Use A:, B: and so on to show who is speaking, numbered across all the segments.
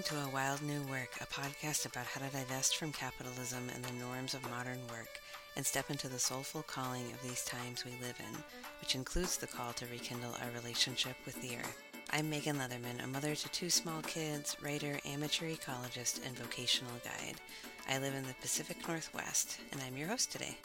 A: to A Wild New Work, a podcast about how to divest from capitalism and the norms of modern work and step into the soulful calling of these times we live in, which includes the call to rekindle our relationship with the earth. I'm Megan Leatherman, a mother to 2 small kids, writer, amateur ecologist, and vocational guide. I live in the Pacific Northwest, and I'm your host today.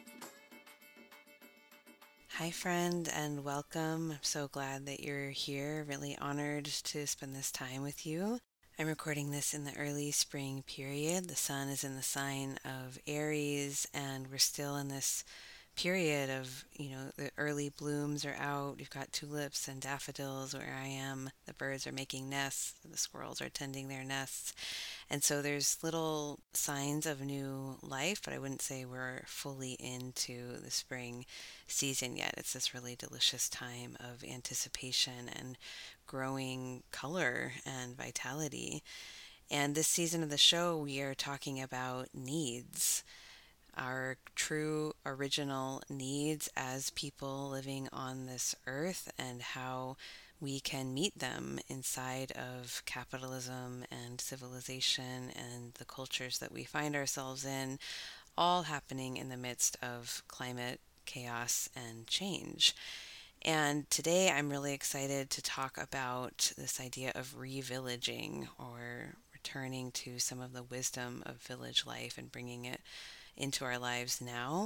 A: Hi, friend, and welcome. I'm so glad that you're here. Really honored to spend this time with you. I'm recording this in the early spring period. The sun is in the sign of Aries, and we're still in this period of, the early blooms are out. You've got tulips and daffodils where I am. The birds are making nests. The squirrels are tending their nests. And so there's little signs of new life, but I wouldn't say we're fully into the spring season yet. It's this really delicious time of anticipation and growing color and vitality. And this season of the show, we are talking about needs, our true original needs as people living on this earth, and how we can meet them inside of capitalism and civilization and the cultures that we find ourselves in, all happening in the midst of climate chaos and change. And today I'm really excited to talk about this idea of revillaging, or returning to some of the wisdom of village life and bringing it into our lives now,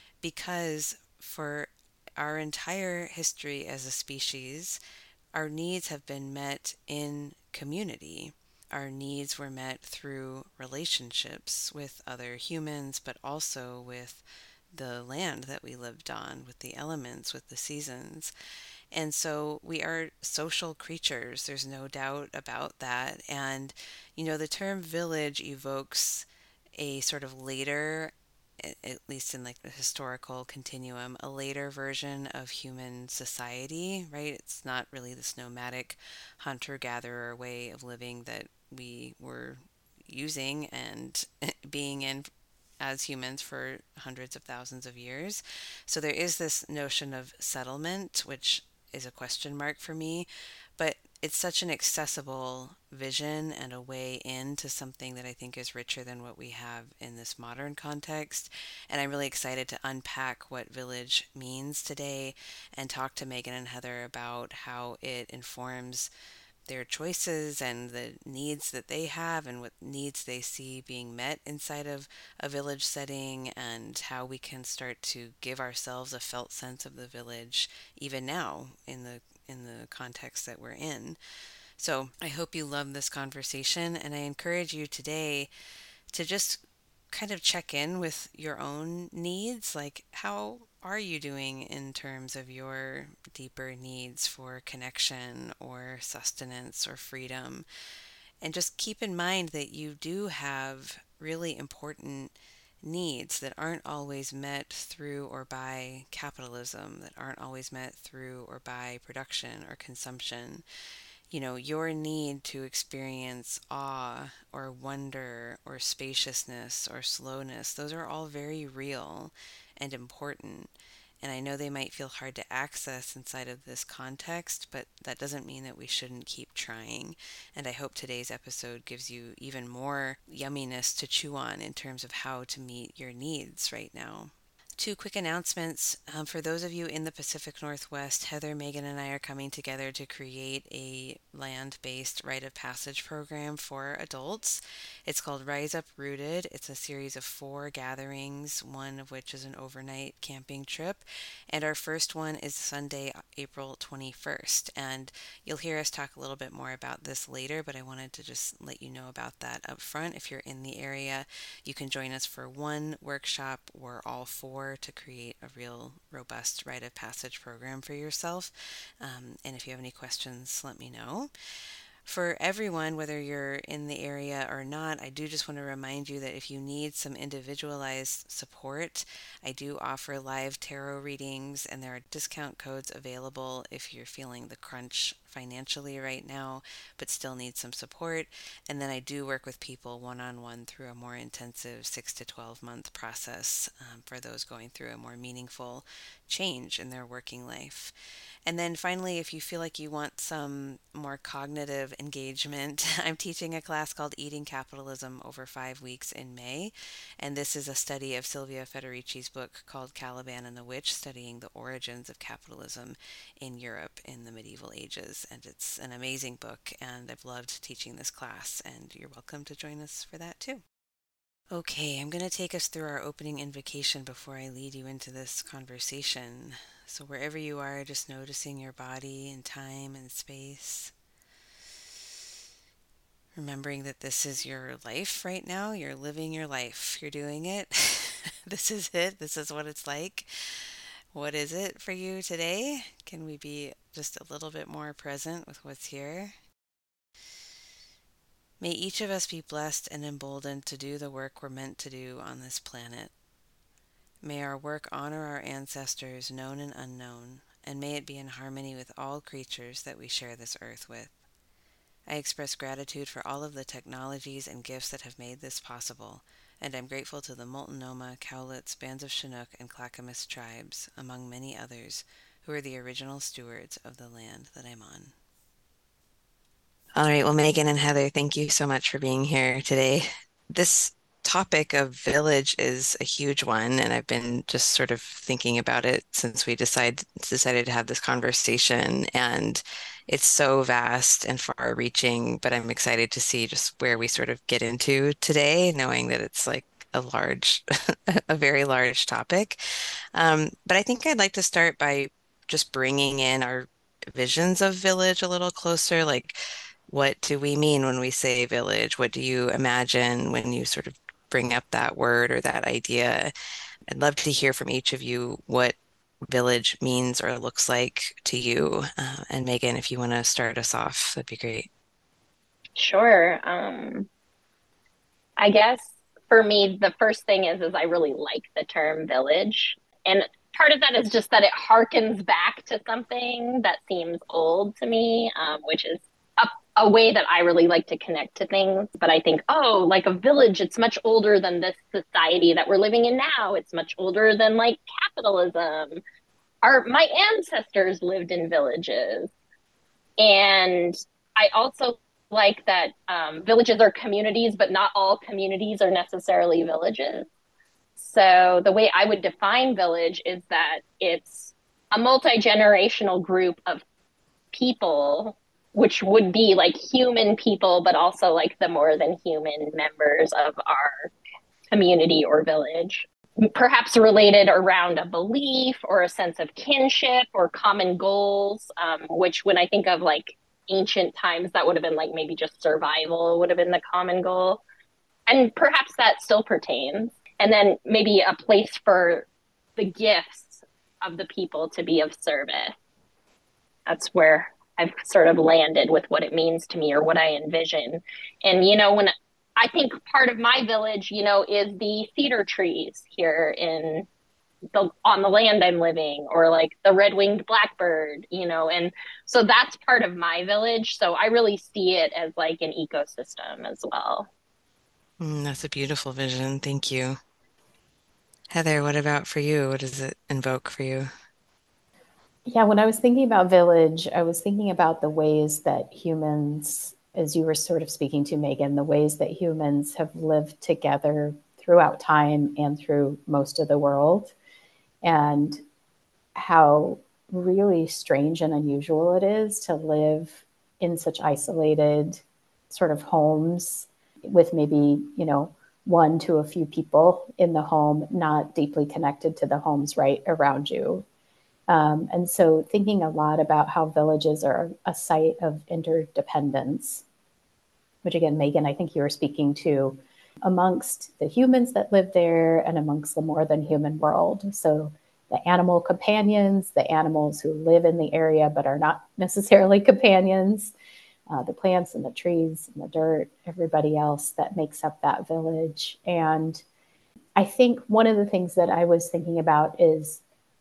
A: because for our entire history as a species, our needs have been met in community. Our needs were met through relationships with other humans, but also with the land that we lived on, with the elements, with the seasons. And so we are social creatures. There's no doubt about that. And, the term village evokes a sort of later, at least in like the historical continuum, a later version of human society, right? It's not really this nomadic hunter-gatherer way of living that we were using and being in as humans for hundreds of thousands of years. So there is this notion of settlement, which is a question mark for me, but it's such an accessible vision and a way into something that I think is richer than what we have in this modern context. And I'm really excited to unpack what village means today and talk to Megan and Heather about how it informs their choices and the needs that they have and what needs they see being met inside of a village setting, and how we can start to give ourselves a felt sense of the village even now in the context that we're in. So I hope you love this conversation, and I encourage you today to just kind of check in with your own needs. Like, how are you doing in terms of your deeper needs for connection or sustenance or freedom? And just keep in mind that you do have really important needs that aren't always met through or by capitalism, that aren't always met through or by production or consumption. Your need to experience awe or wonder or spaciousness or slowness, those are all very real and important. And I know they might feel hard to access inside of this context, but that doesn't mean that we shouldn't keep trying. And I hope today's episode gives you even more yumminess to chew on in terms of how to meet your needs right now. 2 quick announcements. For those of you in the Pacific Northwest, Heather, Megan, and I are coming together to create a land-based rite of passage program for adults. It's called Rise Up Rooted. It's a series of 4 gatherings, one of which is an overnight camping trip. And our first one is Sunday, April 21st. And you'll hear us talk a little bit more about this later, but I wanted to just let you know about that up front. If you're in the area, you can join us for one workshop or all 4 to create a real robust rite of passage program for yourself. And if you have any questions, let me know. For everyone, whether you're in the area or not, I do just want to remind you that if you need some individualized support, I do offer live tarot readings, and there are discount codes available if you're feeling the crunch financially right now, but still need some support. And then I do work with people one on one through a more intensive 6 to 12 month process for those going through a more meaningful change in their working life. And then finally, if you feel like you want some more cognitive engagement, I'm teaching a class called Eating Capitalism over 5 weeks in May. And this is a study of Silvia Federici's book called Caliban and the Witch, studying the origins of capitalism in Europe in the medieval ages. And it's an amazing book, and I've loved teaching this class, and you're welcome to join us for that too. Okay, I'm going to take us through our opening invocation before I lead you into this conversation. So, wherever you are, just noticing your body and time and space. Remembering that this is your life right now. You're living your life. You're doing it. This is it. This is what it's like. What is it for you today? Can we be just a little bit more present with what's here? May each of us be blessed and emboldened to do the work we're meant to do on this planet. May our work honor our ancestors, known and unknown, and may it be in harmony with all creatures that we share this earth with. I express gratitude for all of the technologies and gifts that have made this possible, and I'm grateful to the Multnomah, Cowlitz, Bands of Chinook, and Clackamas tribes, among many others, who are the original stewards of the land that I'm on. All right, well, Megan and Heather, thank you so much for being here today. This topic of village is a huge one, and I've been just sort of thinking about it since we decided to have this conversation. And it's so vast and far-reaching, but I'm excited to see just where we sort of get into today, knowing that it's like a large, a very large topic. But I think I'd like to start by just bringing in our visions of village a little closer. Like, what do we mean when we say village? What do you imagine when you sort of bring up that word or that idea? I'd love to hear from each of you what village means or looks like to you. And Megan, if you want to start us off, that'd be great.
B: Sure. I guess for me, the first thing is I really like the term village. And part of that is just that it harkens back to something that seems old to me, which is a way that I really like to connect to things. But I think, oh, like a village, it's much older than this society that we're living in now. It's much older than like capitalism. My ancestors lived in villages. And I also like that villages are communities, but not all communities are necessarily villages. So the way I would define village is that it's a multi-generational group of people, which would be like human people, but also like the more than human members of our community or village. Perhaps related around a belief or a sense of kinship or common goals, which when I think of like ancient times, that would have been like maybe just survival would have been the common goal. And perhaps that still pertains. And then maybe a place for the gifts of the people to be of service. That's where I've sort of landed with what it means to me or what I envision. And, when I think part of my village, is the cedar trees here on the land I'm living, or like the red-winged blackbird, and so that's part of my village. So I really see it as like an ecosystem as well.
A: That's a beautiful vision. Thank you. Heather, what about for you? What does it invoke for you?
C: Yeah, when I was thinking about village, I was thinking about the ways that humans, as you were sort of speaking to, Megan, the ways that humans have lived together throughout time and through most of the world, and how really strange and unusual it is to live in such isolated sort of homes with maybe, one to a few people in the home, not deeply connected to the homes right around you. And so thinking a lot about how villages are a site of interdependence, which again, Megan, I think you were speaking to, amongst the humans that live there and amongst the more than human world. So the animal companions, the animals who live in the area but are not necessarily companions, the plants and the trees and the dirt, everybody else that makes up that village. And I think one of the things that I was thinking about is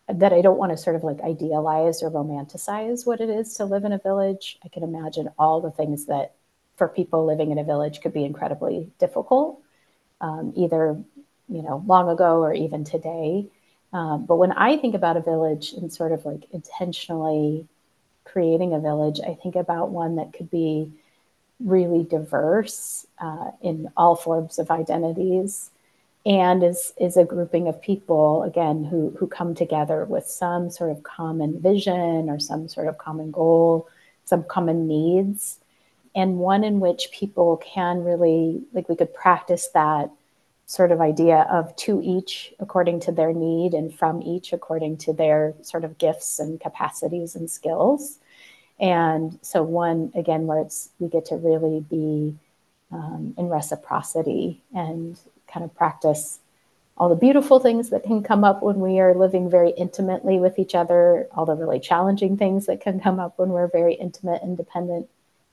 C: that I don't want to sort of like idealize or romanticize what it is to live in a village. I can imagine all the things that for people living in a village could be incredibly difficult, either, long ago or even today. But when I think about a village and sort of like intentionally creating a village, I think about one that could be really diverse in all forms of identities, and is a grouping of people, again, who come together with some sort of common vision or some sort of common goal, some common needs, and one in which people can really, like, we could practice that sort of idea of to each according to their need and from each according to their sort of gifts and capacities and skills. And so one, again, where we get to really be in reciprocity and kind of practice all the beautiful things that can come up when we are living very intimately with each other, all the really challenging things that can come up when we're very intimate and dependent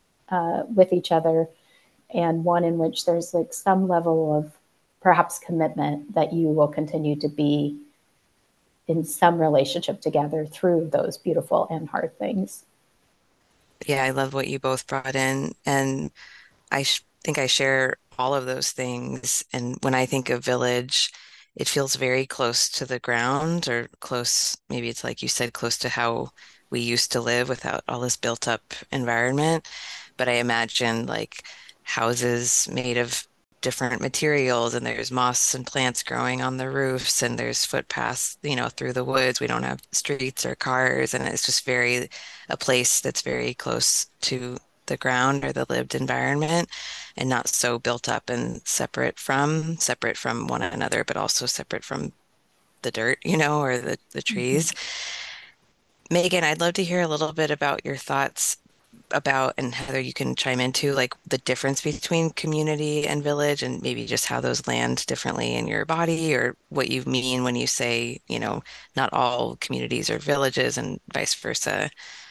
C: with each other, and one in which there's like some level of perhaps commitment that you will continue to be in some relationship together through those beautiful and hard things.
A: Yeah, I love what you both brought in. And think I share all of those things. And when I think of village, it feels very close to the ground, or close, maybe it's like you said, close to how we used to live without all this built up environment. But I imagine like houses made of different materials, and there's moss and plants growing on the roofs, and there's footpaths, through the woods. We don't have streets or cars, and it's just a place that's very close to the ground or the lived environment, and not so built up and separate from one another, but also separate from the dirt, or the
C: Mm-hmm.
A: trees. Megan, I'd love to hear a little bit about your thoughts about, and Heather, you can chime into like the difference between community and village, and maybe just how those land differently in your body, or what you mean when you say, not all communities are villages and vice versa.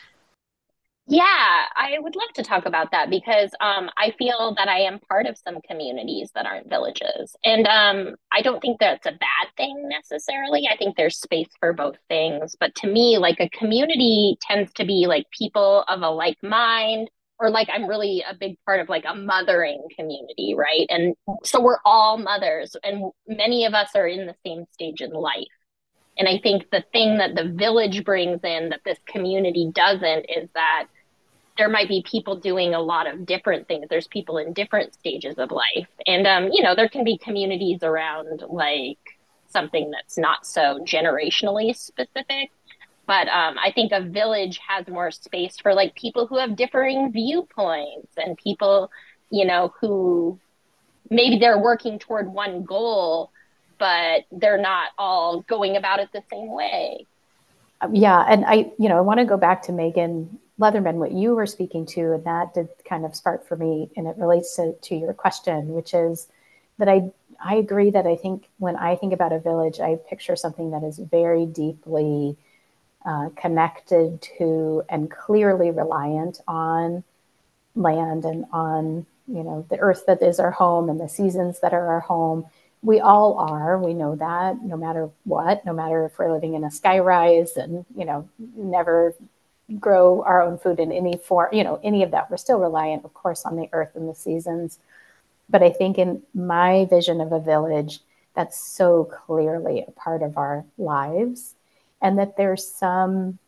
B: Yeah, I would love to talk about that because I feel that I am part of some communities that aren't villages. And I don't think that's a bad thing necessarily. I think there's space for both things. But to me, like a community tends to be like people of a like mind, or like I'm really a big part of like a mothering community, right? And so we're all mothers, and many of us are in the same stage in life. And I think the thing that the village brings in that this community doesn't is that there might be people doing a lot of different things. There's people in different stages of life. And, there can be communities around like something that's not so generationally specific. But I think a village has more space for like people who have differing viewpoints and people, who maybe they're working toward one goal, but they're not all going about it the same way.
C: Yeah, and I want to go back to Megan Leatherman, what you were speaking to, and that did kind of spark for me, and it relates to your question, which is that I agree that I think when I think about a village, I picture something that is very deeply connected to and clearly reliant on land and on the earth that is our home and the seasons that are our home. We all are. We know that no matter what, no matter if we're living in a skyrise and never grow our own food in any form, any of that, we're still reliant, of course, on the earth and the seasons. But I think in my vision of a village, that's so clearly a part of our lives, and that there's some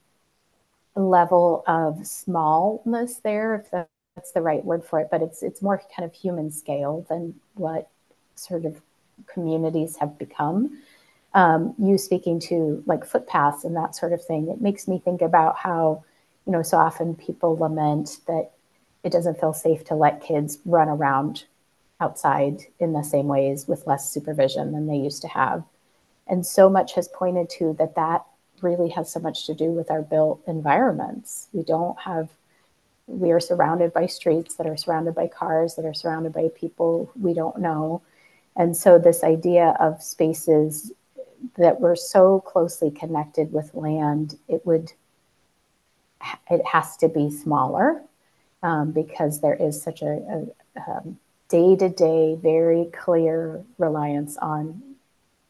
C: level of smallness there, if that's the right word for it, but it's more kind of human scale than what sort of communities have become. You speaking to like footpaths and that sort of thing, it makes me think about how, so often people lament that it doesn't feel safe to let kids run around outside in the same ways with less supervision than they used to have. And so much has pointed to that really has so much to do with our built environments. We are surrounded by streets that are surrounded by cars, that are surrounded by people we don't know. And so this idea of spaces that were so closely connected with land, it has to be smaller, because there is such a day-to-day, very clear reliance on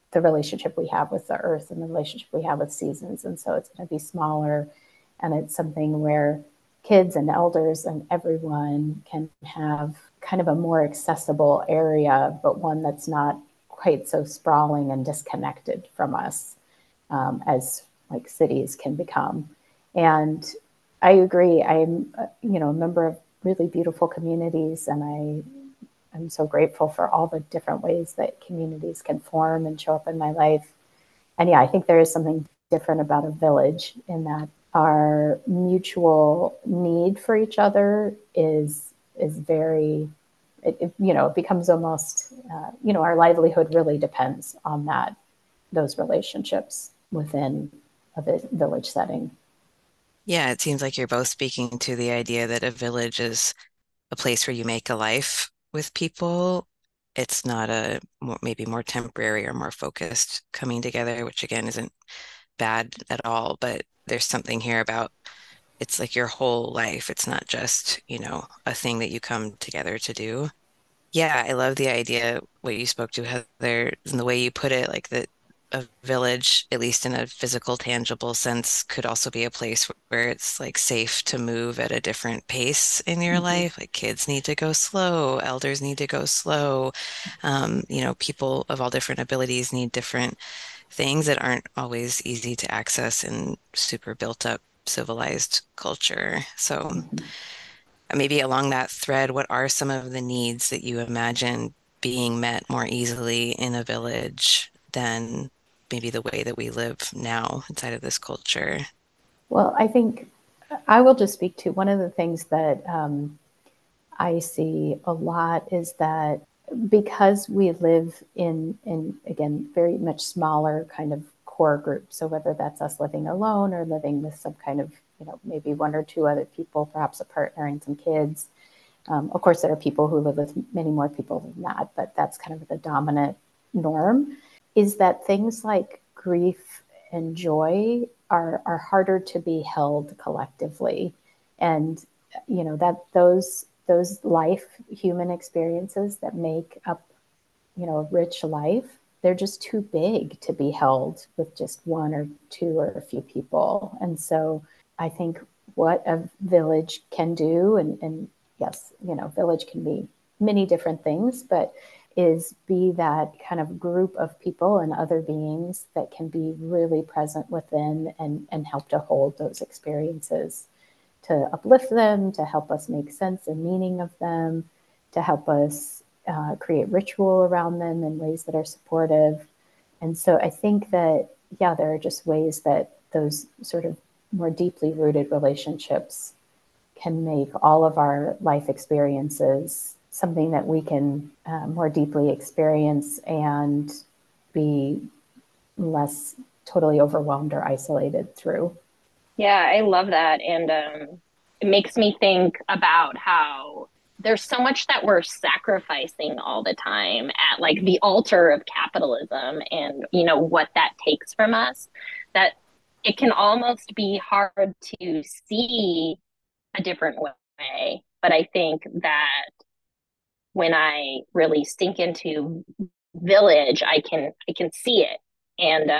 C: the relationship we have with the earth and the relationship we have with seasons. And so it's going to be smaller, and it's something where kids and elders and everyone can have kind of a more accessible area, but one that's not quite so sprawling and disconnected from us as like cities can become. And I agree. I'm, a member of really beautiful communities, and I'm so grateful for all the different ways that communities can form and show up in my life. And yeah, I think there is something different about a village in that our mutual need for each other is very, it becomes almost, our livelihood really depends on those relationships within a village setting.
A: Yeah, it seems like you're both speaking to the idea that a village is a place where you make a life with people. It's not a maybe more temporary or more focused coming together, which again isn't bad at all, but there's something here about it's like your whole life. It's not just, a thing that you come together to do. Yeah, I love the idea, what you spoke to, Heather, and the way you put it, like that a village, at least in a physical, tangible sense, could also be a place where it's like safe to move at a different pace in your
C: Mm-hmm.
A: life. Like kids need to go slow, elders need to go slow. People of all different abilities need different things that aren't always easy to access in super built up civilized culture. So
C: Mm-hmm.
A: maybe along that thread, what are some of the needs that you imagine being met more easily in a village than maybe the way that we live now inside of this culture?
C: Well, I think I will just speak to one of the things that I see a lot is that because we live in again very much smaller kind of core groups. So whether that's us living alone or living with some kind of maybe one or two other people, perhaps a partner and some kids. Of course, there are people who live with many more people than that, but that's kind of the dominant norm. Is that things like grief and joy are harder to be held collectively, and that those life human experiences that make up a rich life, they're just too big to be held with just one or two or a few people. And so I think what a village can do, and yes, village can be many different things, but is be that kind of group of people and other beings that can be really present within and help to hold those experiences, to uplift them, to help us make sense and meaning of them, to help us create ritual around them in ways that are supportive. And so I think that, yeah, there are just ways that those sort of more deeply rooted relationships can make all of our life experiences something that we can more deeply experience and be less totally overwhelmed or isolated through.
B: Yeah, I love that. And it makes me think about how there's so much that we're sacrificing all the time at like the altar of capitalism and, what that takes from us, that it can almost be hard to see a different way. But I think that when I really sink into village, I can see it. And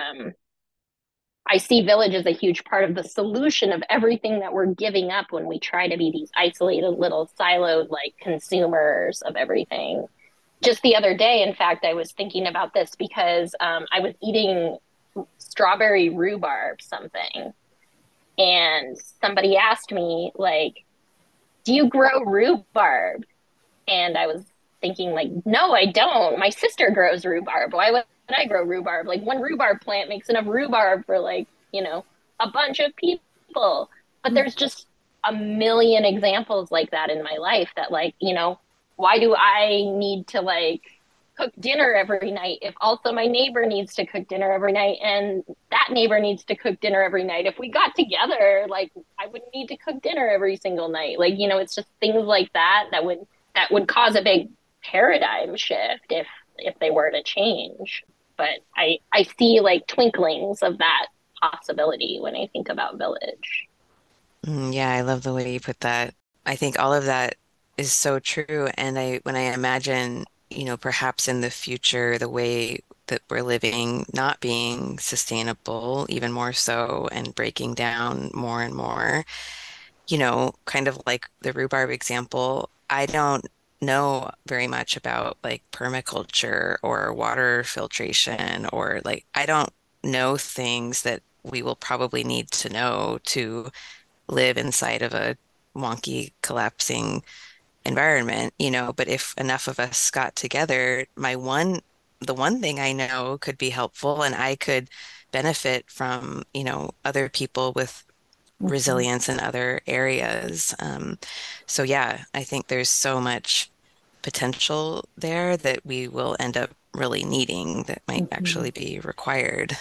B: I see village as a huge part of the solution of everything that we're giving up when we try to be these isolated little siloed like consumers of everything. Just the other day, in fact, I was thinking about this because I was eating strawberry rhubarb something, and somebody asked me like, "Do you grow rhubarb?" And I was thinking like, "No, I don't. My sister grows rhubarb. Why would I grow rhubarb? Like one rhubarb plant makes enough rhubarb for like, a bunch of people." But there's just a million examples like that in my life that like, why do I need to like cook dinner every night if also my neighbor needs to cook dinner every night and that neighbor needs to cook dinner every night? If we got together, like I wouldn't need to cook dinner every single night. Like, it's just things like that would cause a big paradigm shift if they were to change. But I see like twinklings of that possibility when I think about village.
A: Yeah, I love the way you put that. I think all of that is so true. And when I imagine, perhaps in the future, the way that we're living not being sustainable, even more so, and breaking down more and more. Kind of like the rhubarb example, I don't know very much about like permaculture or water filtration, or like I don't know things that we will probably need to know to live inside of a wonky, collapsing environment, but if enough of us got together, the one thing I know could be helpful, and I could benefit from, other people with
C: Mhm.
A: resilience in other areas. So yeah, I think there's so much potential there that we will end up really needing that might
C: Mhm.
A: actually be required.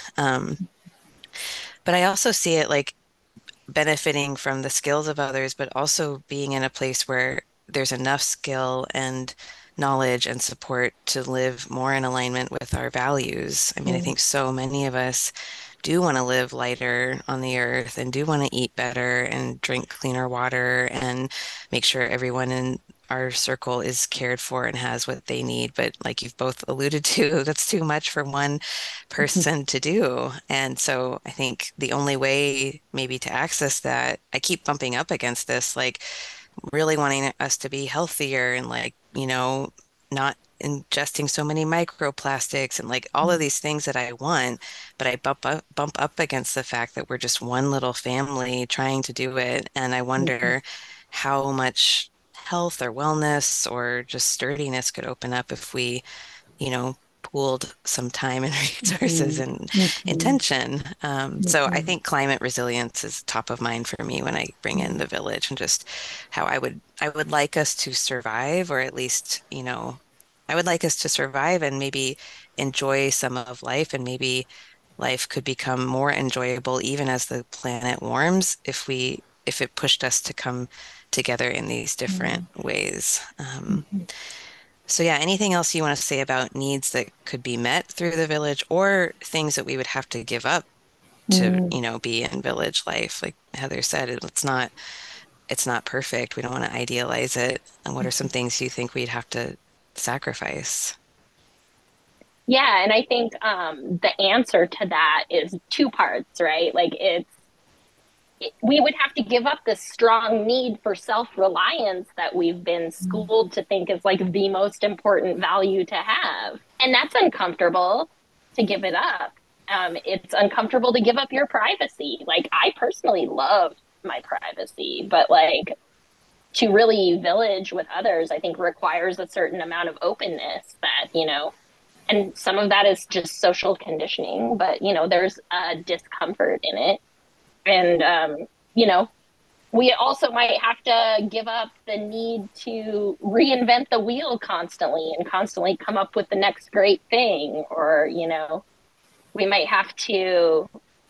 A: But I also see it like benefiting from the skills of others, but also being in a place where there's enough skill and knowledge and support to live more in alignment with our values. I mean, I
C: Mm.
A: think so many of us do want to live lighter on the earth and do want to eat better and drink cleaner water and make sure everyone in our circle is cared for and has what they need. But like you've both alluded to, that's too much for one person to do. And so I think the only way maybe to access that, I keep bumping up against this, like really wanting us to be healthier and like, not ingesting so many microplastics and like all of these things that I want, but I bump up against the fact that we're just one little family trying to do it. And I
C: Mhm.
A: wonder how much health or wellness or just sturdiness could open up if we pooled some time and resources
C: Mhm.
A: and
C: Mhm.
A: intention. So I
C: Mhm.
A: think climate resilience is top of mind for me when I bring in
C: Mhm.
A: the village and just how I would like us to survive, or at least, I would like us to survive and maybe enjoy some of life, and maybe life could become more enjoyable even as the planet warms if it pushed us to come together in these different ways.
C: Mhm.
A: So yeah, anything else you want to say about needs that could be met through the village, or things that we would have to give up to,
C: Mhm.
A: be in village life? Like Heather said, it's not perfect. We don't want to idealize it. And what are some things you think we'd have to sacrifice?
B: Yeah, and I think the answer to that is two parts, right? Like we would have to give up this strong need for self-reliance that we've been schooled to think is like the most important value to have. And that's uncomfortable to give it up. It's uncomfortable to give up your privacy. Like I personally love my privacy, but like to really village with others, I think requires a certain amount of openness that, and some of that is just social conditioning, but there's a discomfort in it. And you know, we also might have to give up the need to reinvent the wheel constantly and constantly come up with the next great thing, or we might have to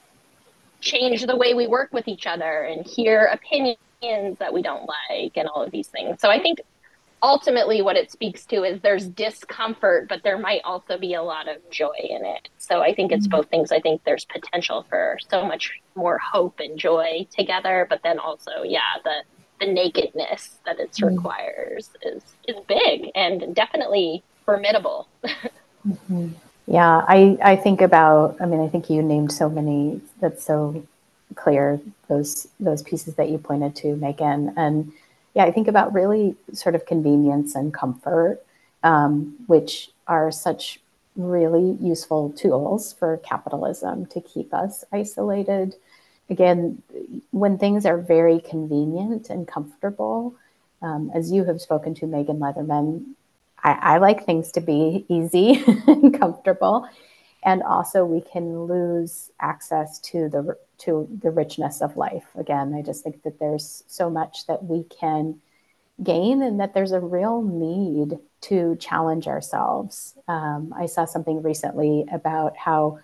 B: change the way we work with each other and hear opinions that we don't like and all of these things. So I think ultimately what it speaks to is there's discomfort, but there might also be a lot of joy in it. So I think it's both things. I think there's potential for so much more hope and joy together, but then also, yeah, the nakedness that it
C: Mhm.
B: requires is big and definitely formidable.
C: Mhm. Yeah, I think about, I mean, I think you named so many, that's so clear, those pieces that you pointed to, Megan. And yeah, I think about really sort of convenience and comfort, which are such really useful tools for capitalism to keep us isolated. Again, when things are very convenient and comfortable, as you have spoken to, Megan Leatherman, I like things to be easy and comfortable. And also we can lose access to the richness of life. Again, I just think that there's so much that we can gain and that there's a real need to challenge ourselves. I saw something recently about how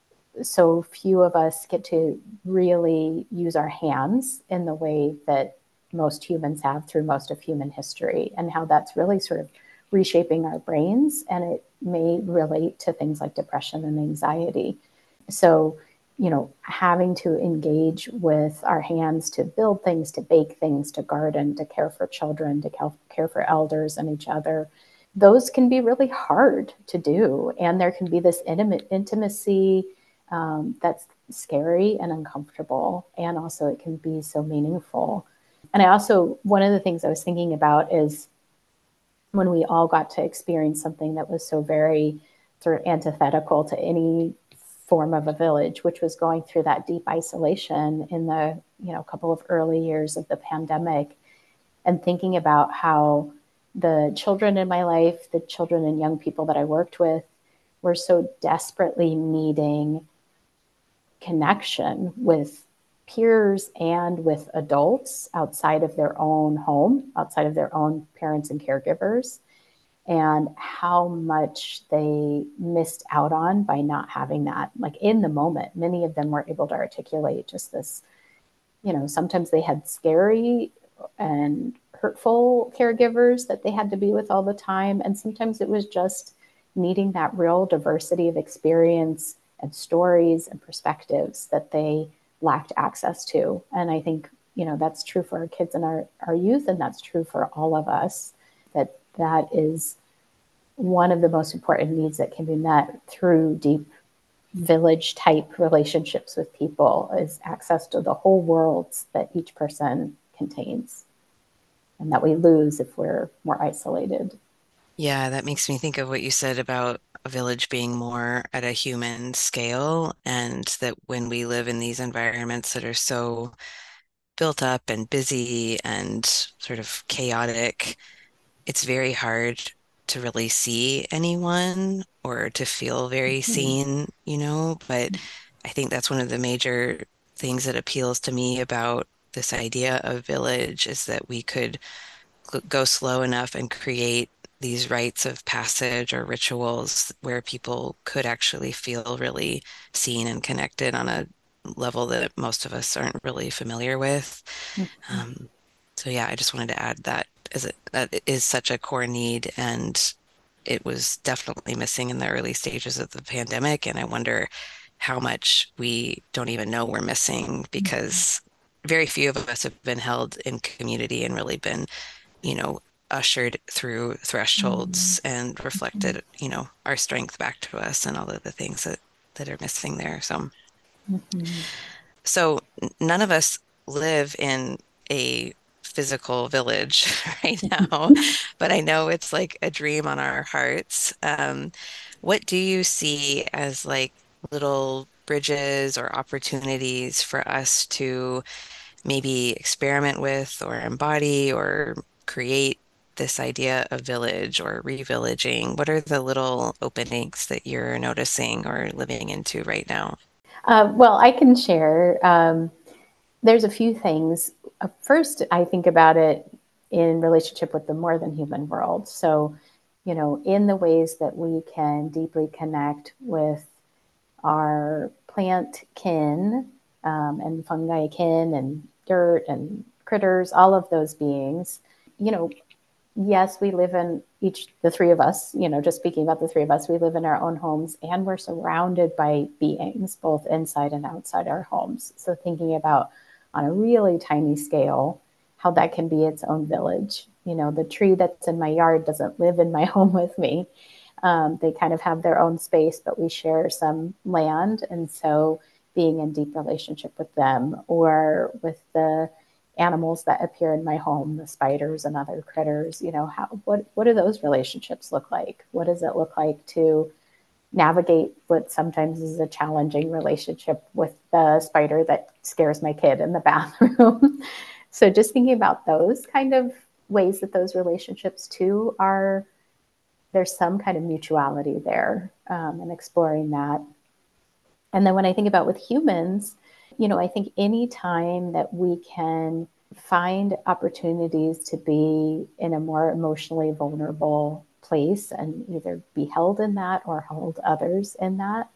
C: so few of us get to really use our hands in the way that most humans have through most of human history, and how that's really sort of reshaping our brains, and it may relate to things like depression and anxiety. So, having to engage with our hands to build things, to bake things, to garden, to care for children, to care for elders and each other, those can be really hard to do. And there can be this intimacy that's scary and uncomfortable. And also it can be so meaningful. And one of the things I was thinking about is when we all got to experience something that was so very sort of antithetical to any form of a village, which was going through that deep isolation in the, couple of early years of the pandemic, and thinking about how the children in my life, the children and young people that I worked with, were so desperately needing connection with peers and with adults outside of their own home, outside of their own parents and caregivers, and how much they missed out on by not having that. Like in the moment, many of them were able to articulate just this, sometimes they had scary and hurtful caregivers that they had to be with all the time. And sometimes it was just needing that real diversity of experience and stories and perspectives that they lacked access to. And I think, that's true for our kids and our youth, and that's true for all of us, that is one of the most important needs that can be met through deep village type relationships with people, is access to the whole worlds that each person contains, and that we lose if we're more isolated.
A: Yeah, that makes me think of what you said about a village being more at a human scale, and that when we live in these environments that are so built up and busy and sort of chaotic, it's very hard to really see anyone or to feel very
C: Mm-hmm.
A: seen. But I think that's one of the major things that appeals to me about this idea of village, is that we could go slow enough and create these rites of passage or rituals where people could actually feel really seen and connected on a level that most of us aren't really familiar with.
C: Mm-hmm.
A: So yeah, I just wanted to add that that is such a core need, and it was definitely missing in the early stages of the pandemic. And I wonder how much we don't even know we're missing, because very few of us have been held in community and really been, you know, ushered through thresholds and
C: Mm-hmm.
A: reflected, our strength back to us and all of the things that are missing there.
C: Mm-hmm.
A: So none of us live in a physical village right now, but I know it's like a dream on our hearts. What do you see as like little bridges or opportunities for us to maybe experiment with or embody or create this idea of village or revillaging? What are the little openings that you're noticing or living into right now?
C: Well, I can share. There's a few things. First, I think about it in relationship with the more than human world. So, in the ways that we can deeply connect with our plant kin, and fungi kin and dirt and critters, all of those beings. You know, yes, we live in the three of us, just speaking about the three of us, we live in our own homes, and we're surrounded by beings, both inside and outside our homes. So thinking about on a really tiny scale, how that can be its own village. The tree that's in my yard doesn't live in my home with me. They kind of have their own space, but we share some land. And so being in deep relationship with them, or with the animals that appear in my home, the spiders and other critters, what do those relationships look like? What does it look like to navigate what sometimes is a challenging relationship with the spider that scares my kid in the bathroom? So just thinking about those kind of ways that those relationships too there's some kind of mutuality there, and exploring that. And then when I think about with humans, I think any time that we can find opportunities to be in a more emotionally vulnerable place and either be held in that or hold others in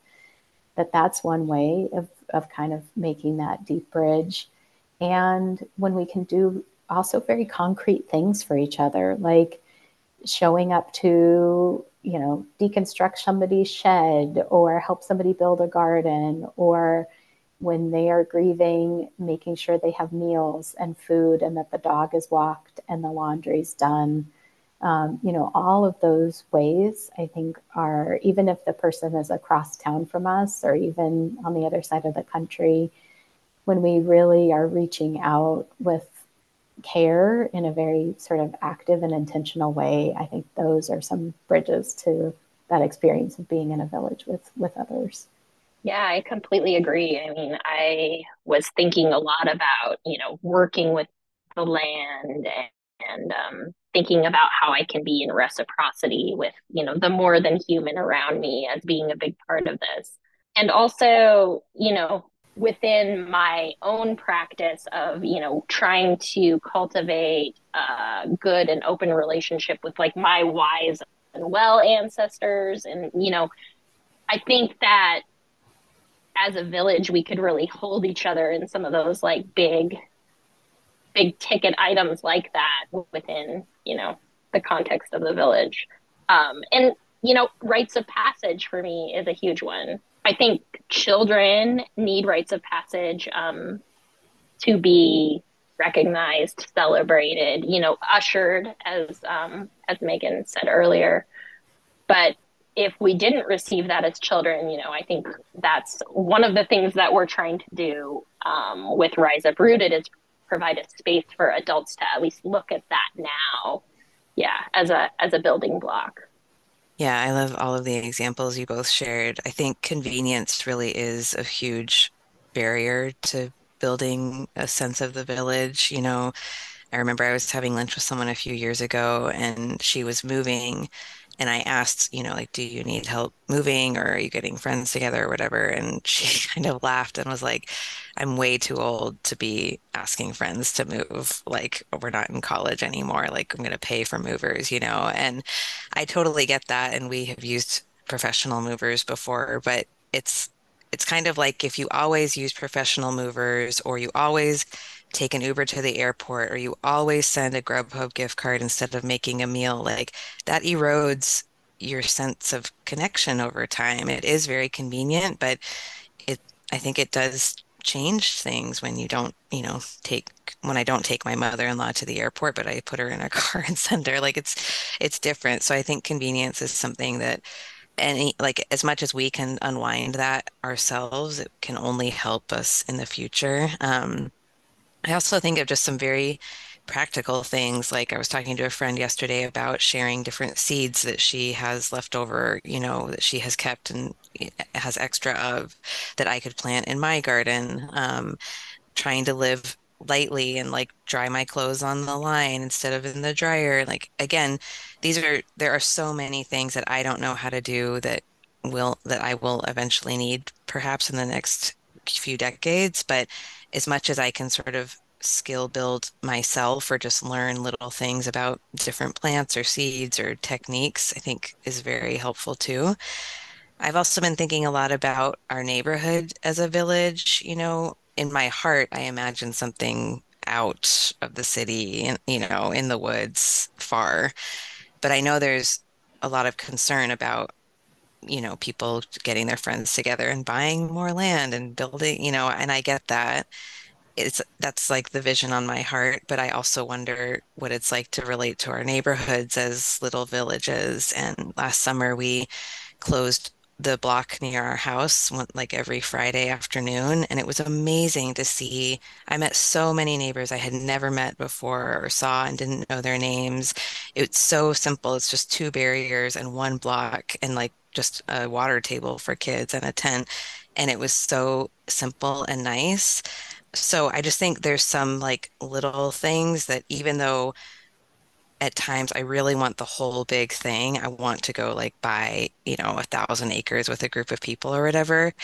C: that's one way of kind of making that deep bridge. And when we can do also very concrete things for each other, like showing up to, deconstruct somebody's shed or help somebody build a garden, or when they are grieving, making sure they have meals and food and that the dog is walked and the laundry's done. All of those ways I think are, even if the person is across town from us or even on the other side of the country, when we really are reaching out with care in a very sort of active and intentional way, I think those are some bridges to that experience of being in a village with others.
B: Yeah, I completely agree. I mean, I was thinking a lot about, working with the land and thinking about how I can be in reciprocity with, the more than human around me as being a big part of this. And also, within my own practice of, trying to cultivate a good and open relationship with like my wise and well ancestors. And, I think that as a village, we could really hold each other in some of those like big ticket items like that within, the context of the village. And, rites of passage for me is a huge one. I think children need rites of passage to be recognized, celebrated, ushered, as Megan said earlier. But if we didn't receive that as children, I think that's one of the things that we're trying to do with Rise Up Rooted is provide a space for adults to at least look at that now. Yeah, as a building block.
A: Yeah, I love all of the examples you both shared. I think convenience really is a huge barrier to building a sense of the village. I remember I was having lunch with someone a few years ago and she was moving. And I asked, like, do you need help moving or are you getting friends together or whatever? And she kind of laughed and was like, I'm way too old to be asking friends to move. Like, we're not in college anymore. Like, I'm going to pay for movers. And I totally get that. And we have used professional movers before, but it's kind of like if you always use professional movers or you always take an Uber to the airport or you always send a Grubhub gift card instead of making a meal, like that erodes your sense of connection over time. It is very convenient, but it I think it does change things when you don't, take when I don't take my mother-in-law to the airport, but I put her in a car and send her. Like it's different. So I think convenience is something that any like as much as we can unwind that ourselves, it can only help us in the future. I also think of just some very practical things. Like I was talking to a friend yesterday about sharing different seeds that she has left over, that she has kept and has extra of that I could plant in my garden. Trying to live lightly and like dry my clothes on the line instead of in the dryer. Like again, there are so many things that I don't know how to do that I will eventually need perhaps in the next few decades. But as much as I can sort of skill build myself or just learn little things about different plants or seeds or techniques, I think is very helpful too. I've also been thinking a lot about our neighborhood as a village. In my heart, I imagine something out of the city and, in the woods far. But I know there's a lot of concern about, people getting their friends together and buying more land and building, and I get that. That's like the vision on my heart, but I also wonder what it's like to relate to our neighborhoods as little villages. And last summer we closed the block near our house like every Friday afternoon. And it was amazing to see. I met so many neighbors I had never met before or saw and didn't know their names. It's so simple. It's just two barriers and one block and like just a water table for kids and a tent. And it was so simple and nice. So I just think there's some like little things that even though at times I really want the whole big thing. I want to go like buy, 1,000 acres with a group of people or whatever.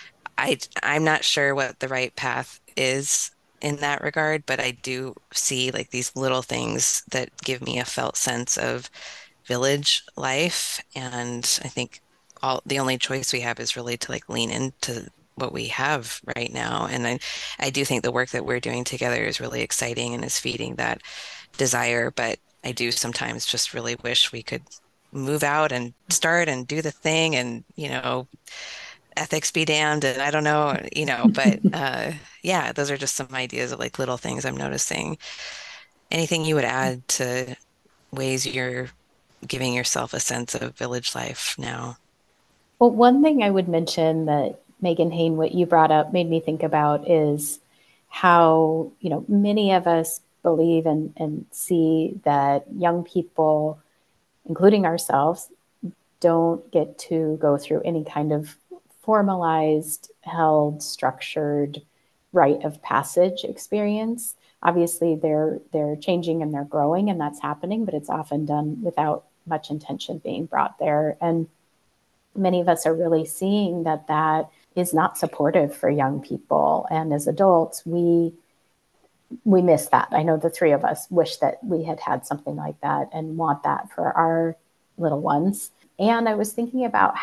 A: I'm not sure what the right path is in that regard, but I do see like these little things that give me a felt sense of village life. And I think all the only choice we have is really to like lean into what we have right now. And I do think the work that we're doing together is really exciting and is feeding that desire, but I do sometimes just really wish we could move out and start and do the thing and, ethics be damned and I don't know, but yeah, those are just some ideas of like little things I'm noticing. Anything you would add to ways you're giving yourself a sense of village life now?
C: Well, one thing I would mention that Megan Hayne, what you brought up, made me think about is how, many of us believe and see that young people, including ourselves, don't get to go through any kind of formalized, held, structured rite of passage experience. Obviously, they're changing and they're growing, and that's happening, but it's often done without much intention being brought there. And many of us are really seeing that that is not supportive for young people. And as adults, we miss that. I know the three of us wish that we had had something like that and want that for our little ones. And I was thinking about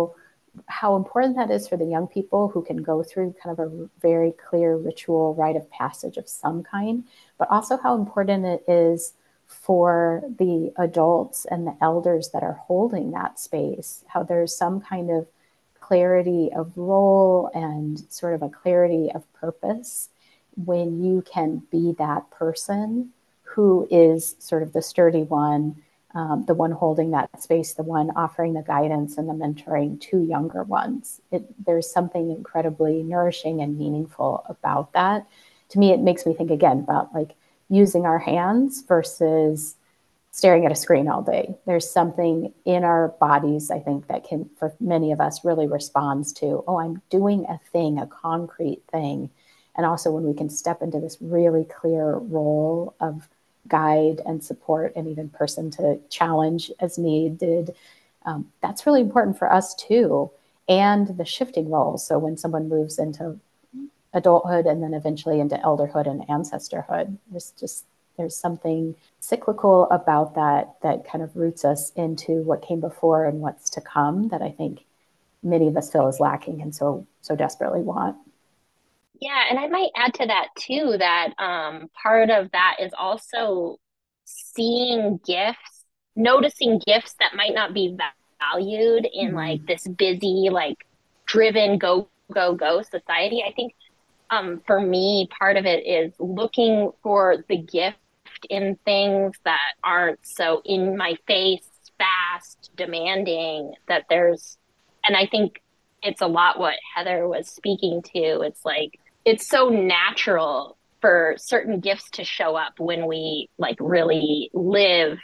C: how important that is for the young people who can go through kind of a very clear ritual rite of passage of some kind, but also how important it is for the adults and the elders that are holding that space, how there's some kind of clarity of role and sort of a clarity of purpose when you can be that person who is sort of the sturdy one, the one holding that space, the one offering the guidance and the mentoring to younger ones. There's something incredibly nourishing and meaningful about that. To me, it makes me think again about like using our hands versus staring at a screen all day. There's something in our bodies, I think, that can, for many of us, really responds to, oh, I'm doing a thing, a concrete thing. And also when we can step into this really clear role of guide and support and even person to challenge as needed, that's really important for us too. And the shifting roles. So when someone moves into adulthood and then eventually into elderhood and ancestorhood, there's something cyclical about that kind of roots us into what came before and what's to come that I think many of us feel is lacking and so desperately want.
B: Yeah, and I might add to that too that part of that is also seeing gifts, noticing gifts that might not be valued in like
C: Mm-hmm.
B: this busy, like driven go go go society. I think for me, part of it is looking for the gift in things that aren't so in my face, fast, demanding, that there's, and I think it's a lot what Heather was speaking to. It's like, it's so natural for certain gifts to show up when we like really live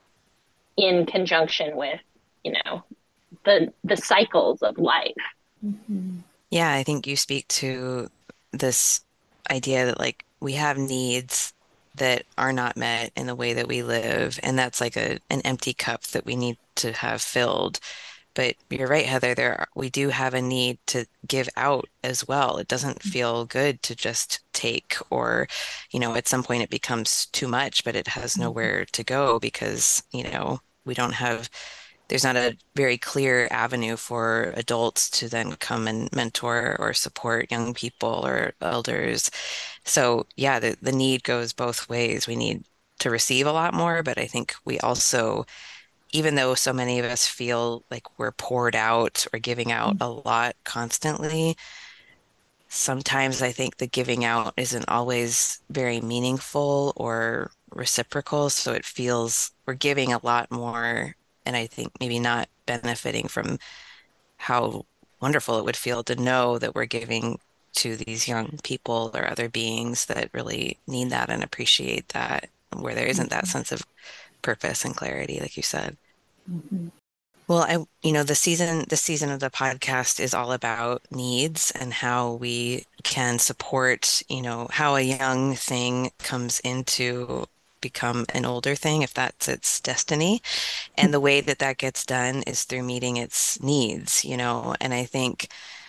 B: in conjunction with, you know, the cycles of life.
C: Mm-hmm.
A: Yeah, I think you speak to this idea that like we have needs that are not met in the way that we live, and that's like an empty cup that we need to have filled. But you're right, Heather, we do have a need to give out as well. It doesn't feel good to just take, or, at some point it becomes too much, but it has
C: Mm-hmm.
A: nowhere to go because, we don't have there's not a very clear avenue for adults to then come and mentor or support young people or elders. So yeah, the need goes both ways. We need to receive a lot more, but I think we also, even though so many of us feel like we're poured out or giving out a lot constantly, sometimes I think the giving out isn't always very meaningful or reciprocal. So it feels we're giving a lot more, and I think maybe not benefiting from how wonderful it would feel to know that we're giving to these young people or other beings that really need that and appreciate that, where there isn't that sense of purpose and clarity, like you said.
C: Mm-hmm.
A: Well, the season of the podcast is all about needs and how we can support, how a young thing comes into become an older thing if that's its destiny. And the way that that gets done is through meeting its needs, and I think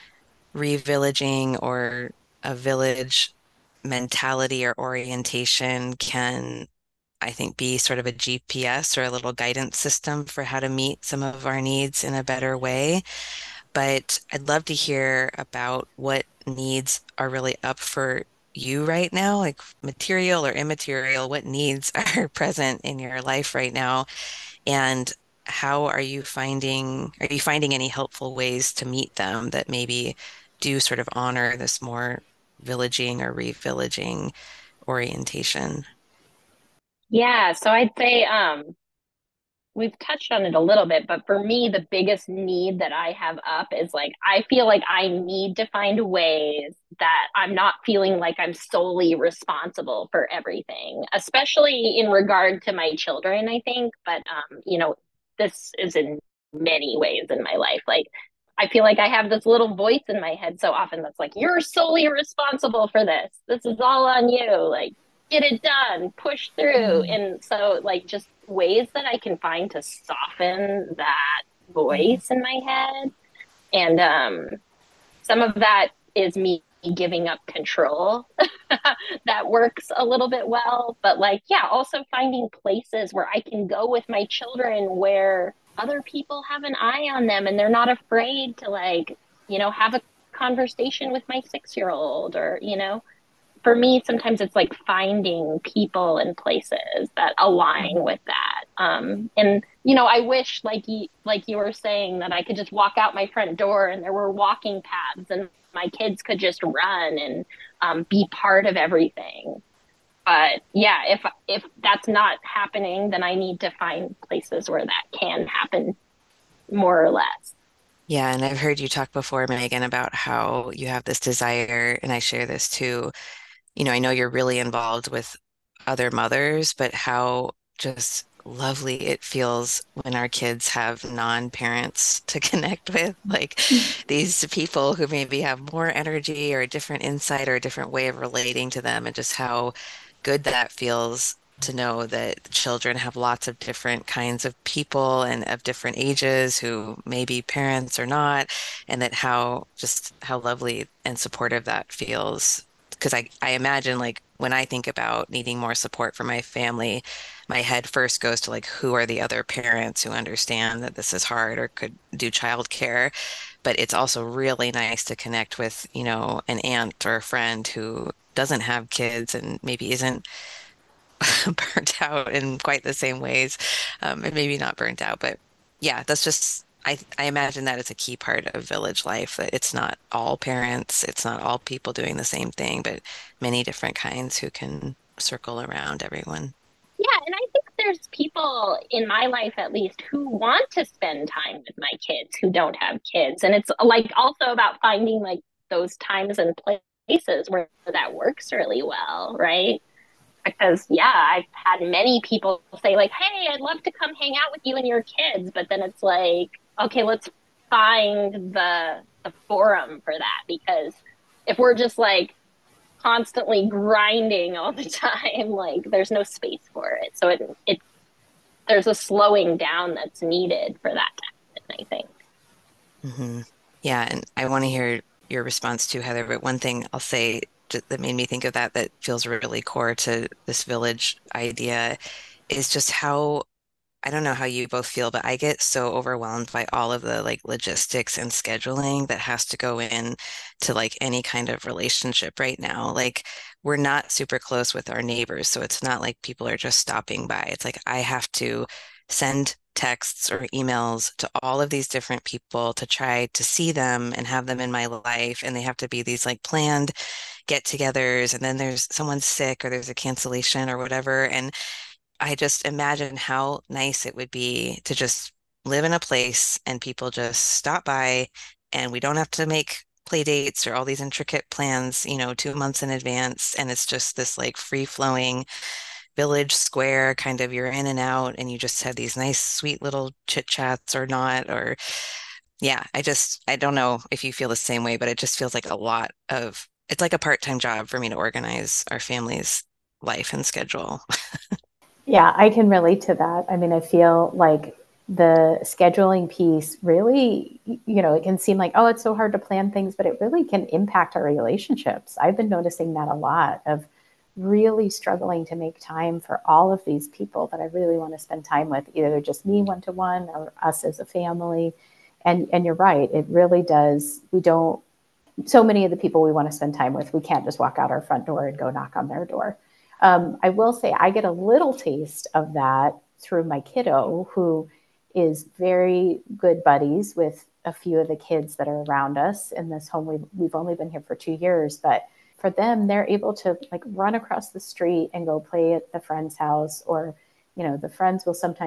A: revillaging or a village mentality or orientation can, I think, be sort of a GPS or a little guidance system for how to meet some of our needs in a better way. But I'd love to hear about what needs are really up for you right now, like material or immaterial, what needs are present in your life right now, and how are you finding any helpful ways to meet them that maybe do sort of honor this more villaging or revillaging orientation?
B: Yeah, so I'd say we've touched on it a little bit, but for me, the biggest need that I have up is like, I feel like I need to find ways that I'm not feeling like I'm solely responsible for everything, especially in regard to my children, I think. But, this is in many ways in my life. Like, I feel like I have this little voice in my head so often that's like, you're solely responsible for this. This is all on you. Like, get it done, push through.
C: Mm.
B: And so, like, just ways that I can find to soften that voice in my head. And some of that is me giving up control. That works a little bit well. But, like, yeah, also finding places where I can go with my children where other people have an eye on them and they're not afraid to, like, have a conversation with my 6-year-old or, for me, sometimes it's like finding people and places that align with that. And I wish, like you were saying, that I could just walk out my front door and there were walking paths and my kids could just run and be part of everything. But yeah, if that's not happening, then I need to find places where that can happen more or less.
A: Yeah, and I've heard you talk before, Megan, about how you have this desire, and I share this too. I know you're really involved with other mothers, but how just lovely it feels when our kids have non-parents to connect with, like these people who maybe have more energy or a different insight or a different way of relating to them, and just how good that feels to know that children have lots of different kinds of people and of different ages who may be parents or not, and that how lovely and supportive that feels because I imagine like when I think about needing more support from my family, my head first goes to like who are the other parents who understand that this is hard or could do childcare. But it's also really nice to connect with, an aunt or a friend who doesn't have kids and maybe isn't burnt out in quite the same ways. And maybe not burnt out, but yeah, that's just I imagine that it's a key part of village life, that it's not all parents, it's not all people doing the same thing, but many different kinds who can circle around everyone.
B: Yeah, and I think there's people in my life at least who want to spend time with my kids who don't have kids. And it's like also about finding like those times and places where that works really well, right? Because yeah, I've had many people say like, "Hey, I'd love to come hang out with you and your kids," but then it's like, okay, let's find the forum for that because if we're just like constantly grinding all the time, like there's no space for it. So it there's a slowing down that's needed for that to happen, I think.
A: hmm Yeah, and I want to hear your response too, Heather, but one thing I'll say that made me think of that feels really core to this village idea is just how I don't know how you both feel, but I get so overwhelmed by all of the like logistics and scheduling that has to go in to like any kind of relationship right now. Like we're not super close with our neighbors, so it's not like people are just stopping by. It's like I have to send texts or emails to all of these different people to try to see them and have them in my life, and they have to be these like planned get-togethers, and then there's someone sick or there's a cancellation or whatever, and I just imagine how nice it would be to just live in a place and people just stop by and we don't have to make play dates or all these intricate plans, 2 months in advance. And it's just this like free flowing village square kind of you're in and out and you just have these nice, sweet little chit chats or not. Or yeah, I don't know if you feel the same way, but it just feels like it's like a part-time job for me to organize our family's life and schedule.
C: Yeah, I can relate to that. I mean, I feel like the scheduling piece really, it can seem like, oh, it's so hard to plan things, but it really can impact our relationships. I've been noticing that a lot of really struggling to make time for all of these people that I really want to spend time with, either just me one to one or us as a family. And you're right, it really does. We don't, so many of the people we want to spend time with, we can't just walk out our front door and go knock on their door. I will say I get a little taste of that through my kiddo, who is very good buddies with a few of the kids that are around us in this home. We've only been here for 2 years, but for them, they're able to like run across the street and go play at the friend's house, or the friends will sometimes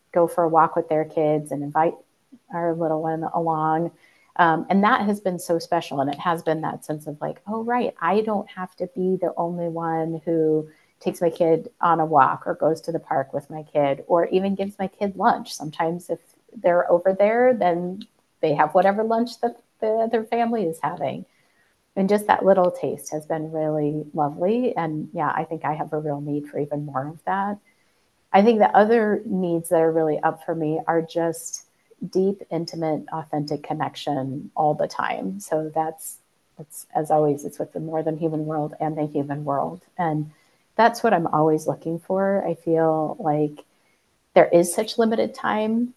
C: go for a walk with their kids and invite our little one along. And that has been so special. And it has been that sense of like, oh, right, I don't have to be the only one who takes my kid on a walk or goes to the park with my kid or even gives my kid lunch. Sometimes if they're over there, then they have whatever lunch that their family is having. And just that little taste has been really lovely. And yeah, I think I have a real need for even more of that. I think the other needs that are really up for me are just deep, intimate, authentic connection all the time. So that's as always, it's with the more than human world and the human world. And that's what I'm always looking for. I feel like there is such limited time.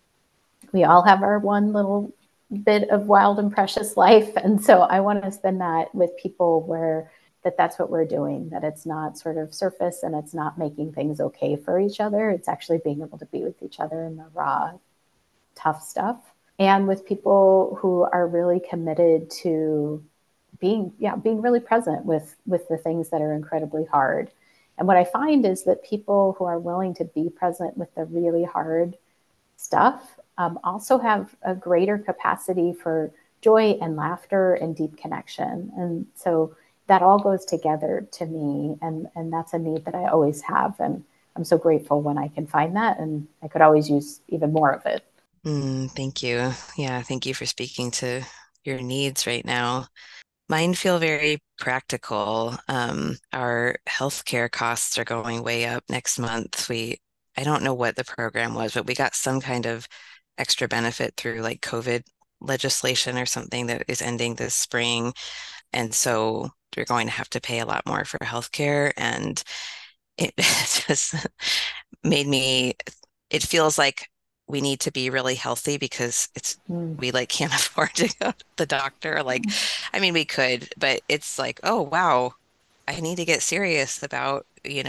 C: We all have our one little bit of wild and precious life. And so I want to spend that with people where that's what we're doing, that it's not sort of surface and it's not making things okay for each other. It's actually being able to be with each other in the raw, tough stuff. And with people who are really committed to being really present with the things that are incredibly hard. And what I find is that people who are willing to be present with the really hard stuff also have a greater capacity for joy and laughter and deep connection. And so that all goes together to me. And that's a need that I always have. And I'm so grateful when I can find that. And I could always use even more of it.
A: Thank you. Yeah, thank you for speaking to your needs right now. Mine feel very practical. Our healthcare costs are going way up next month. I don't know what the program was, but we got some kind of extra benefit through like COVID legislation or something that is ending this spring. And so we're going to have to pay a lot more for healthcare. And it just made me, it feels like we need to be really healthy because we like can't afford to go to the doctor. Like, I mean, we could, but it's like, oh, wow, I need to get serious about,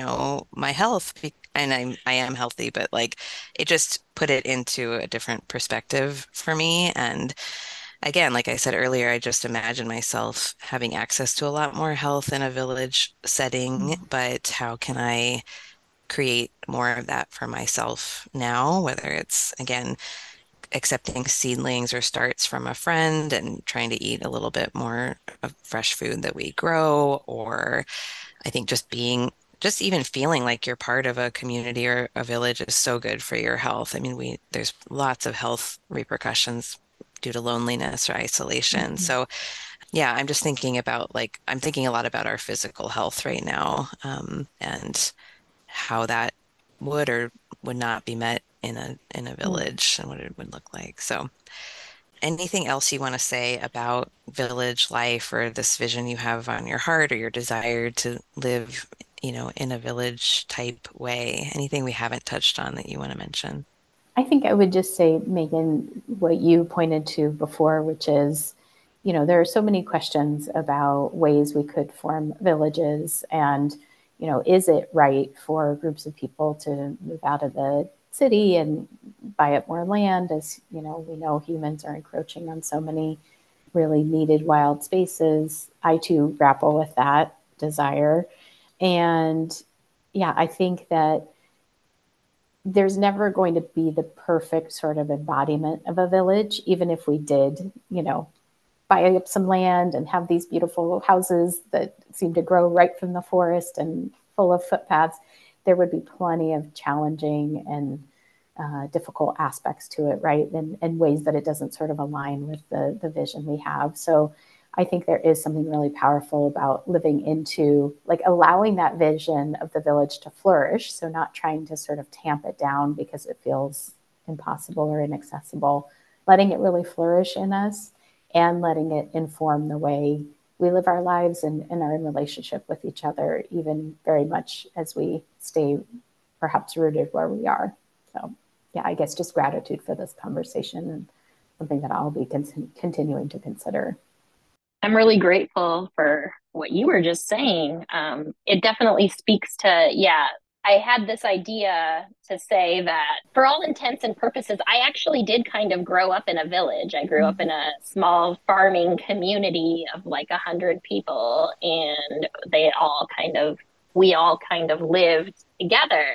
A: my health. And I am healthy, but like it just put it into a different perspective for me. And again, like I said earlier, I just imagine myself having access to a lot more health in a village setting, but how can I create more of that for myself now, whether it's, again, accepting seedlings or starts from a friend and trying to eat a little bit more of fresh food that we grow, or I think just even feeling like you're part of a community or a village is so good for your health. I mean, there's lots of health repercussions due to loneliness or isolation. So yeah, I'm just thinking about I'm thinking a lot about our physical health right now, and how that would or would not be met in a village and what it would look like. So anything else you want to say about village life or this vision you have on your heart or your desire to live, in a village type way? Anything we haven't touched on that you want to mention?
C: I think I would just say, Megan, what you pointed to before, which is, there are so many questions about ways we could form villages and, is it right for groups of people to move out of the city and buy up more land? As we know humans are encroaching on so many really needed wild spaces. I too grapple with that desire. And yeah, I think that there's never going to be the perfect sort of embodiment of a village, even if we did, buy up some land and have these beautiful houses that seem to grow right from the forest and full of footpaths. There would be plenty of challenging and difficult aspects to it, right? And ways that it doesn't sort of align with the vision we have. So I think there is something really powerful about living into, like, allowing that vision of the village to flourish. So not trying to sort of tamp it down because it feels impossible or inaccessible, letting it really flourish in us and letting it inform the way we live our lives and are in relationship with each other, even very much as we stay perhaps rooted where we are. So yeah, I guess just gratitude for this conversation and something that I'll be continuing to consider.
B: I'm really grateful for what you were just saying. It definitely speaks to, yeah, I had this idea to say that for all intents and purposes, I actually did kind of grow up in a village. I grew up in a small farming community of like 100 people, and we all kind of lived together.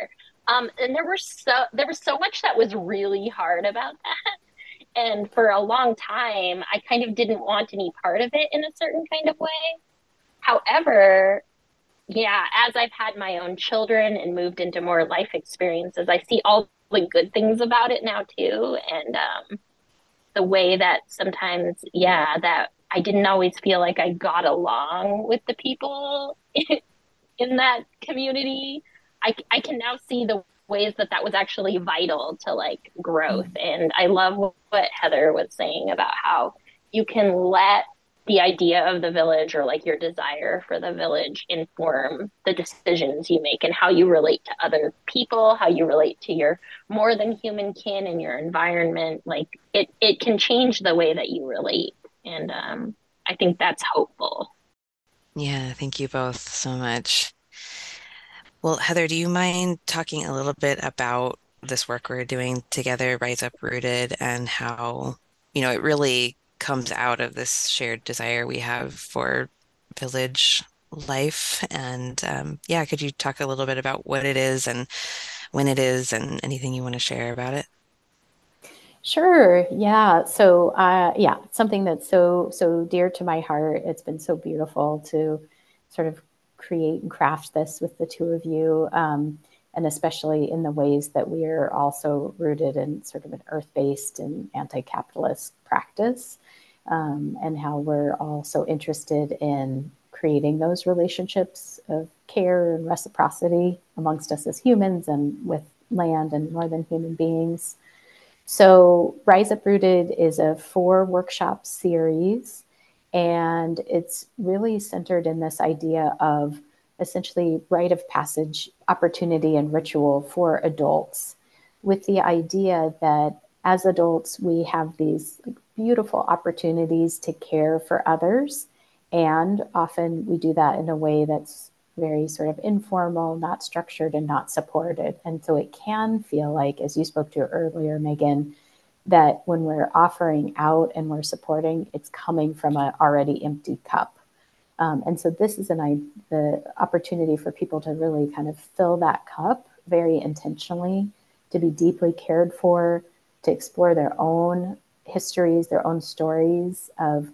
B: And there was so much that was really hard about that. And for a long time, I kind of didn't want any part of it in a certain kind of way. However, yeah, as I've had my own children and moved into more life experiences, I see all the good things about it now too. And the way that sometimes, yeah, that I didn't always feel like I got along with the people in that community, I can now see the ways that that was actually vital to like growth.
C: Mm.
B: And I love what Heather was saying about how you can let the idea of the village or like your desire for the village inform the decisions you make and how you relate to other people, how you relate to your more than human kin and your environment. Like it can change the way that you relate. And I think that's hopeful.
A: Yeah, thank you both so much. Well, Heather, do you mind talking a little bit about this work we're doing together, Rise Up Rooted, and how, it really comes out of this shared desire we have for village life? And yeah, could you talk a little bit about what it is and when it is and anything you want to share about it?
C: Sure. Yeah. So, yeah, something that's so dear to my heart. It's been so beautiful to sort of create and craft this with the two of you, and especially in the ways that we are also rooted in sort of an earth-based and anti-capitalist practice, and how we're also interested in creating those relationships of care and reciprocity amongst us as humans and with land and more than human beings. So, Rise Uprooted is a 4 workshop series, and it's really centered in this idea of essentially rite of passage, opportunity, and ritual for adults, with the idea that as adults, we have these beautiful opportunities to care for others. And often we do that in a way that's very sort of informal, not structured, and not supported. And so it can feel like, as you spoke to earlier, Megan, that when we're offering out and we're supporting, it's coming from an already empty cup. And so this is the opportunity for people to really kind of fill that cup very intentionally, to be deeply cared for, to explore their own histories, their own stories of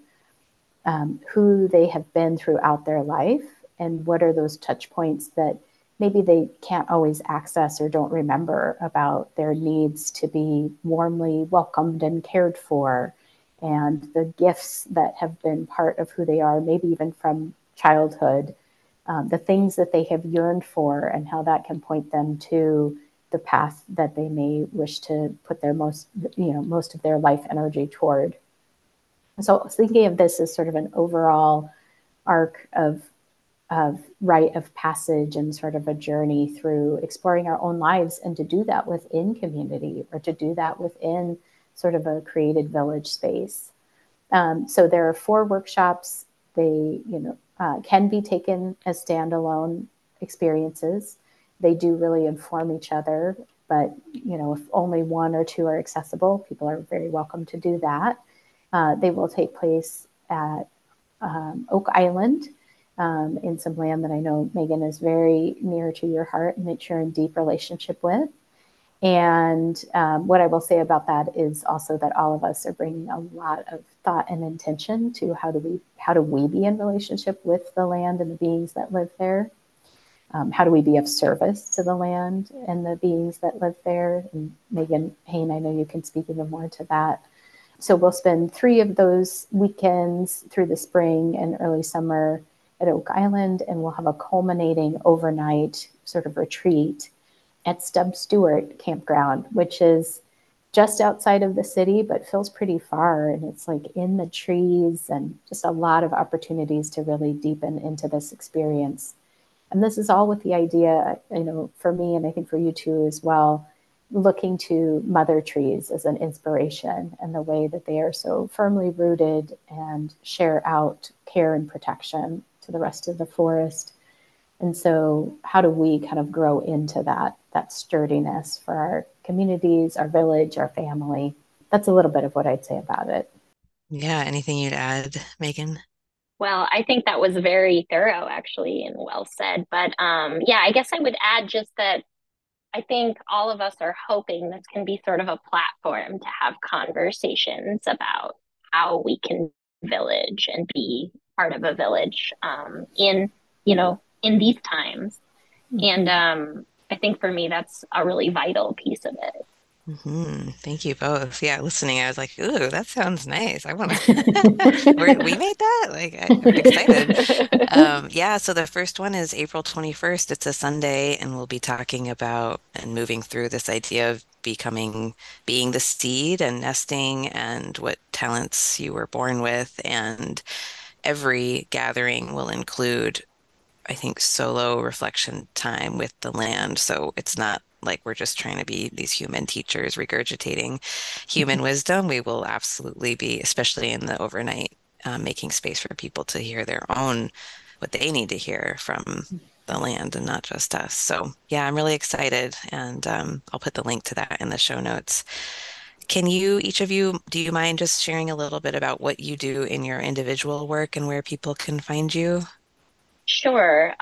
C: who they have been throughout their life and what are those touch points that maybe they can't always access or don't remember about their needs to be warmly welcomed and cared for, and the gifts that have been part of who they are, maybe even from childhood, the things that they have yearned for, and how that can point them to the path that they may wish to put their most of their life energy toward. So I was thinking of this as sort of an overall arc of rite of passage and sort of a journey through exploring our own lives, and to do that within community or to do that within sort of a created village space. So there are 4 workshops. They can be taken as standalone experiences. They do really inform each other, but if only 1 or 2 are accessible, people are very welcome to do that. They will take place at Oak Island, in some land that I know, Megan, is very near to your heart and that you're in deep relationship with. And what I will say about that is also that all of us are bringing a lot of thought and intention to how do we be in relationship with the land and the beings that live there. How do we be of service to the land and the beings that live there? And Megan Payne, I know you can speak even more to that. So we'll spend 3 of those weekends through the spring and early summer at Oak Island, and we'll have a culminating overnight sort of retreat at Stubb Stewart Campground, which is just outside of the city, but feels pretty far. And it's like in the trees, and just a lot of opportunities to really deepen into this experience. And this is all with the idea, for me, and I think for you too as well, looking to mother trees as an inspiration and the way that they are so firmly rooted and share out care and protection to the rest of the forest. And so how do we kind of grow into that sturdiness for our communities, our village, our family? That's a little bit of what I'd say about it.
A: Yeah, anything you'd add, Megan?
B: Well, I think that was very thorough, actually, and well said. But yeah, I guess I would add just that I think all of us are hoping this can be sort of a platform to have conversations about how we can village and be part of a village in, in these times. And I think for me, that's a really vital piece of it.
A: Thank you both. Yeah, listening, I was like, "Ooh, that sounds nice. I want to." We made that. Like, I'm excited. Yeah. So the first one is April 21st. It's a Sunday, and we'll be talking about and moving through this idea of being the seed and nesting, and what talents you were born with. And every gathering will include, I think, solo reflection time with the land. So it's not like we're just trying to be these human teachers regurgitating human wisdom. We will absolutely be, especially in the overnight, making space for people to hear their own, what they need to hear from the land and not just us. So yeah, I'm really excited. And I'll put the link to that in the show notes. Can you, each of you, do you mind just sharing a little bit about what you do in your individual work and where people can find you?
B: Sure.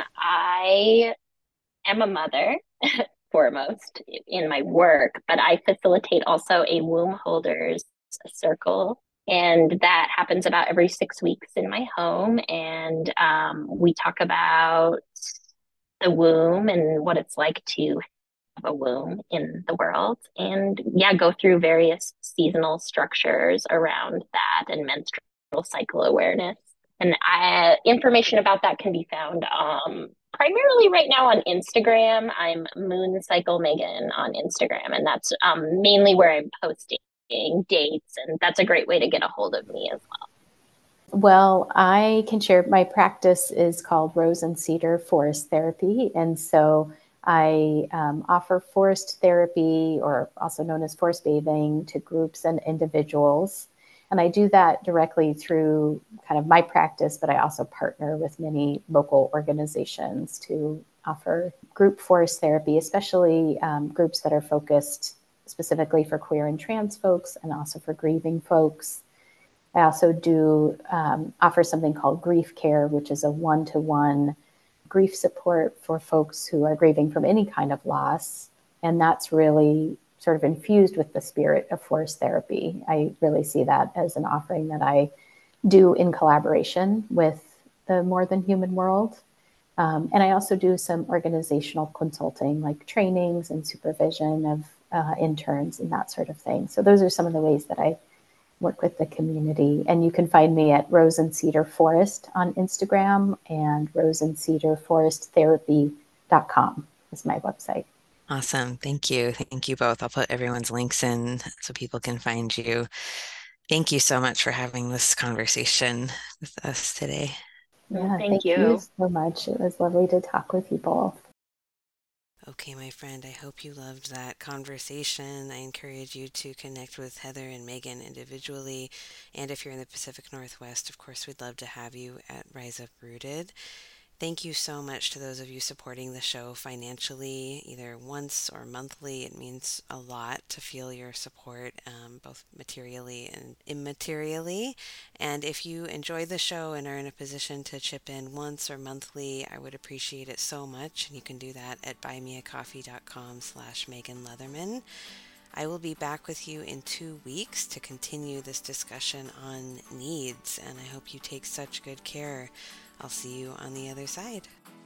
B: I am a mother foremost in my work, but I facilitate also a womb holders circle. And that happens about every 6 weeks in my home. And we talk about the womb and what it's like to have a womb in the world. And yeah, go through various seasonal structures around that and menstrual cycle awareness. And information about that can be found primarily right now on Instagram. I'm Moon Cycle Megan on Instagram, and that's mainly where I'm posting dates, and that's a great way to get a hold of me as well.
C: Well, I can share my practice is called Rose and Cedar Forest Therapy. And so I offer forest therapy, or also known as forest bathing, to groups and individuals. And I do that directly through kind of my practice, but I also partner with many local organizations to offer group forest therapy, especially groups that are focused specifically for queer and trans folks and also for grieving folks. I also do offer something called Grief Care, which is a one-to-one grief support for folks who are grieving from any kind of loss. And that's really sort of infused with the spirit of forest therapy. I really see that as an offering that I do in collaboration with the More Than Human world. And I also do some organizational consulting, like trainings and supervision of interns and that sort of thing. So those are some of the ways that I work with the community. And you can find me at Rose and Cedar Forest on Instagram, and roseandcedarforesttherapy.com is my website.
A: Awesome. Thank you. Thank you both. I'll put everyone's links in so people can find you. Thank you so much for having this conversation with us today.
C: Yeah,
B: Thank
C: thank you
B: you.
C: so much. It was lovely to talk with you both.
A: Okay, my friend, I hope you loved that conversation. I encourage you to connect with Heather and Megan individually. And if you're in the Pacific Northwest, of course, we'd love to have you at Rise Up Rooted. Thank you so much to those of you supporting the show financially, either once or monthly. It means a lot to feel your support, both materially and immaterially. And if you enjoy the show and are in a position to chip in once or monthly, I would appreciate it so much. And you can do that at buymeacoffee.com/Megan Leatherman. I will be back with you in 2 weeks to continue this discussion on needs, and I hope you take such good care. I'll see you on the other side.